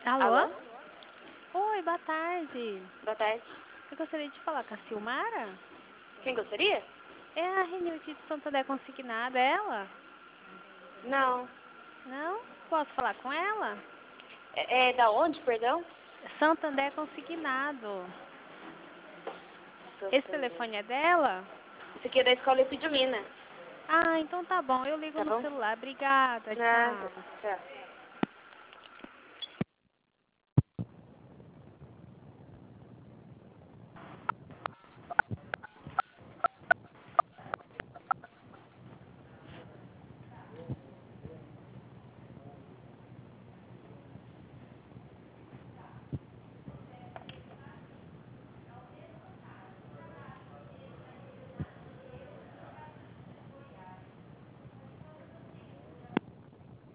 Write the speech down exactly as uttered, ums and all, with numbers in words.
Alô? Alô? Oi, boa tarde. Boa tarde. Eu gostaria de falar com a Silmara. Quem gostaria? É a Renilde de Santander Consignada, é ela? Não. Não? Posso falar com ela? É, é da onde, perdão? Santander Consignado. Esse Santander. telefone é dela? Isso aqui é da escola Epidemina. Ah, então tá bom. Eu ligo Tá no bom? celular. Obrigada. Nada. Tchau. Tchau.